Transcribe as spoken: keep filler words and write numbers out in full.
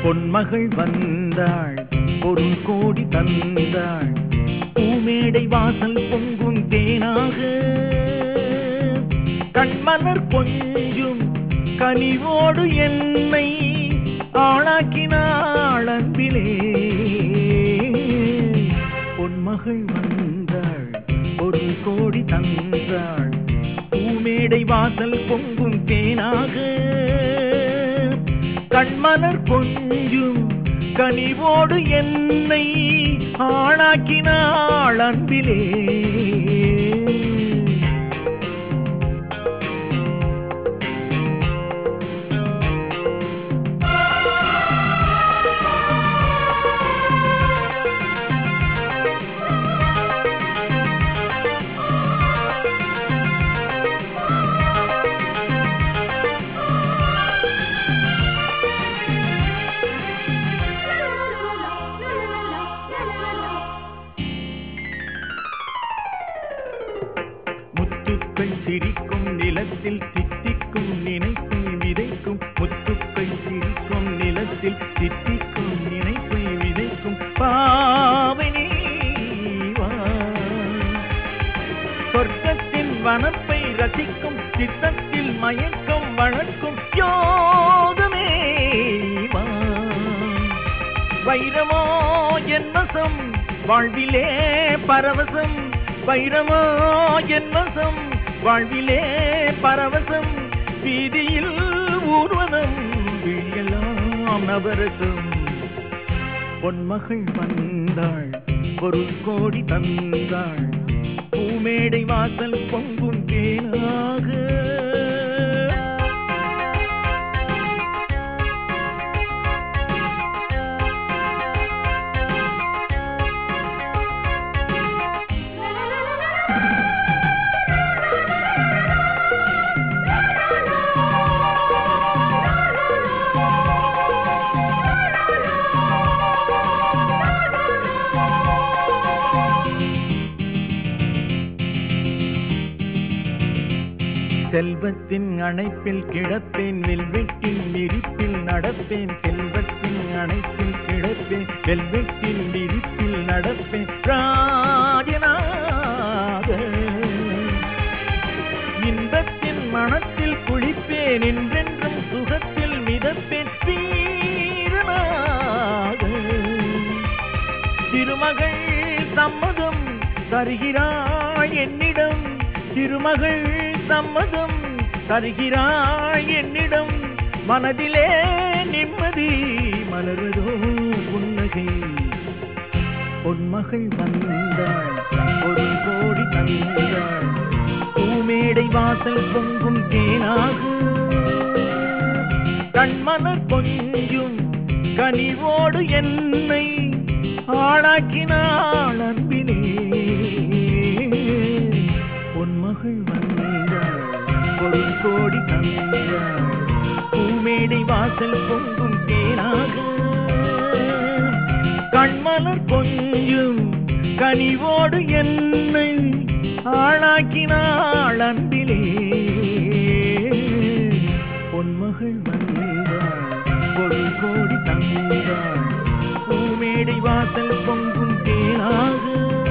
பொன்மகள் வந்தாள் பொருள் கோடி தந்தாள் பூமேடை வாசல் பொங்கும் தேனாக கண்மலர் கொஞ்சும் கனிவோடு என்னை ஆளாக்கினாள் அன்பிலே. பொன்மகள் வந்தாள் பொருள் கோடி தந்தாள் பூமேடை வாசல் பொங்கும் தேனாக கண்மலர் கொஞ்சும் கனிவோடு என்னை ஆளாக்கினாள் அன்பிலே. முத்துக்கள் சிரிக்கும் நிலத்தில் தித்திக்கும் நினைப்பை விதைக்கும் முத்துக்கள் சிரிக்கும் நிலத்தில் தித்திக்கும் நினைப்பை விதைக்கும் பாவனி சொர்க்கத்தின் வனப்பை ரசிக்கும் சித்தத்தில் மயக்கம் வளர்க்கும் யோகமே வைரமோ என் வசம் வாழ்விலே பரவசம் வைரமோ என் வசம் வாழ்விலே பரவசம் வீதியில் ஊர்வலம் விழியெல்லாம் நவரசம். பொன்மகள் வந்தாள் பொருள் கோடி தந்தாள் பூமேடை வாசல் பொங்கும் தேனாக செல்வத்தின் அணைப்பில் கிடப்பேன் வெல்வெட்டின் விரிப்பில் நடப்பேன் செல்வத்தின் அணைப்பில் கிடப்பேன் வெல்வெட்டின் விரிப்பில் நடப்பேன் ராஜனாக இன்பத்தின் மனத்தில் குளிப்பேன் என்றென்றும் சுகத்தில் மிதப்பேன் வீரனாக. திருமகள் சம்மதம் தருகிறாள் என்னிடம் திருமகள் சம்மதம் தருகிறாள் என்னிடம் மனதிலே நிம்மதி மலரதோ புன்னகை. பொன்மகள் வந்தாள் பொருள் கோடி தந்தாள் பூமேடை வாசல் பொங்கும் தேனாக கண்மலர் கொஞ்சும் கனிவோடு என்னை ஆளாக்கினாள் அன்பிலே. பொன்மகள் வந்தாள் பொருள் கோடி தந்தாள் பூமேடை வாசல் பொங்கும் தேனாக கண்மலர் கொஞ்சும் கனிவோடு என்னை ஆளாக்கினாள் அன்பிலே. பொன்மகள் வந்தாள் பொருள் கோடி தந்தாள் பூமேடை வாசல் பொங்கும் தேனாக